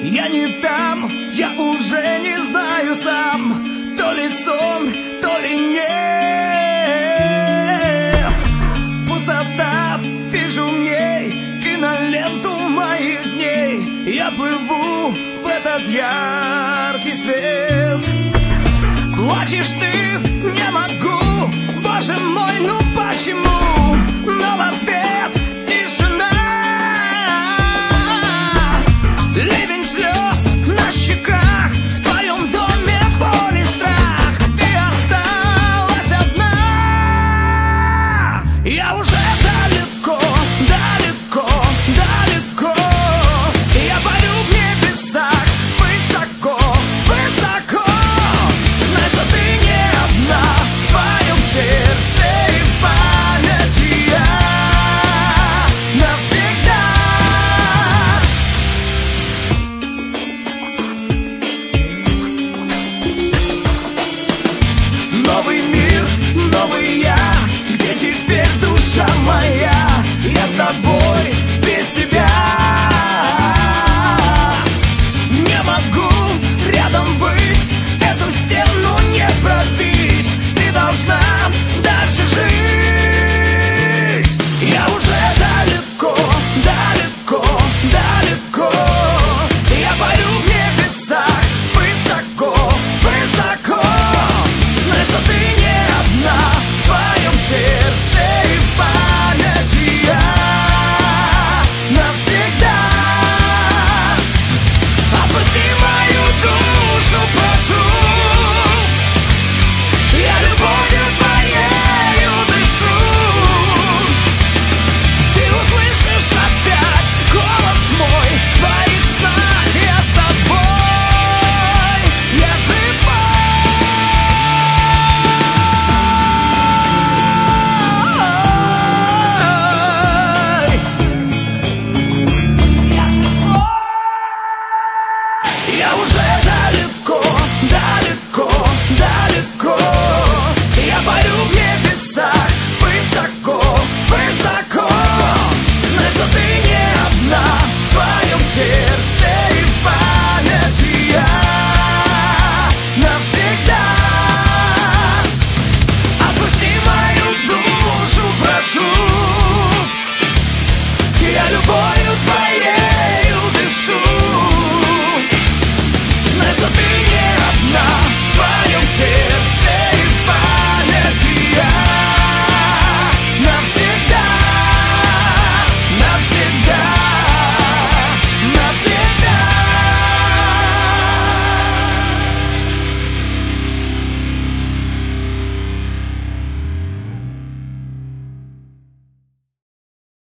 Я не там, я уже не знаю сам, то ли сон, то ли нет. Пустота, вижу в ней киноленту моих дней. Я плыву в этот яркий свет. Плачешь ты, не могу, боже мой, ну почему? Но в ответ